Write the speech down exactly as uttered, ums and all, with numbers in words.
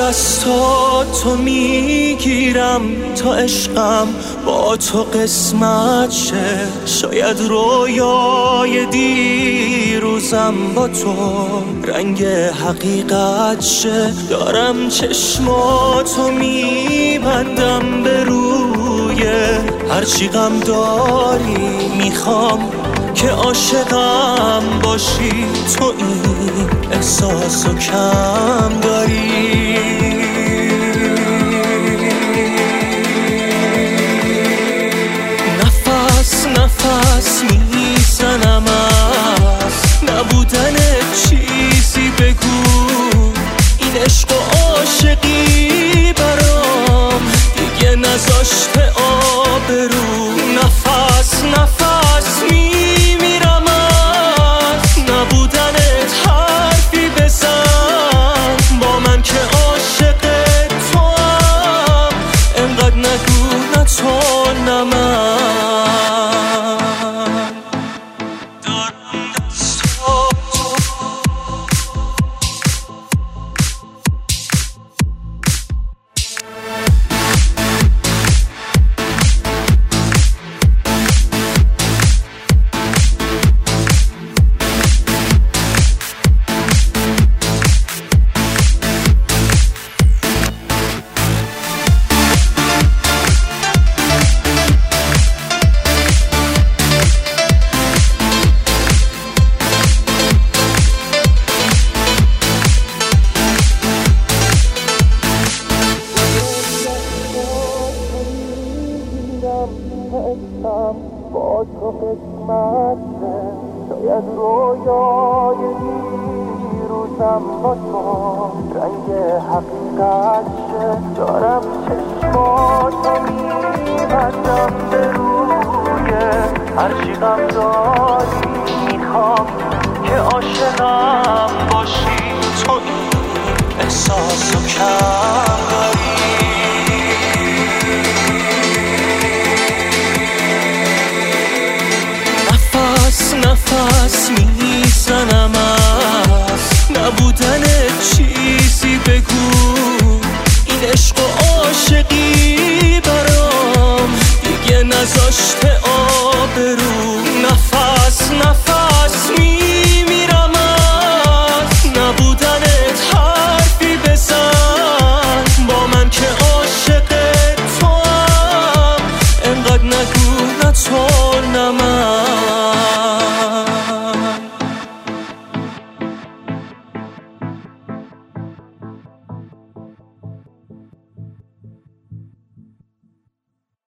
دستاتو میگیرم تا عشقم با تو قسمت شه. شاید رویای دیروزم با تو رنگ حقیقت شه. دارم چشماتو میبندم به روی هرچی غم داری. میخوام که عاشقم باشی، تو این احساسو کم داری. نفس نفس میزنم از نبودن چیزی. بگو این عشق و عاشقی برام دیگه نذاشته آبرو. نفس نفس میمیرم از نبودنت، حرفی بزن با من که عاشق تو هم. انقدر نگو نه تو نه من. با تو قسمت شه. شاید رویای دیروزم با تو رنگ حقیقت شه. دارم چشماتو میبندم به روی هرچی غم داری. میخوام که عاشقم باشی، تو این احساسو کم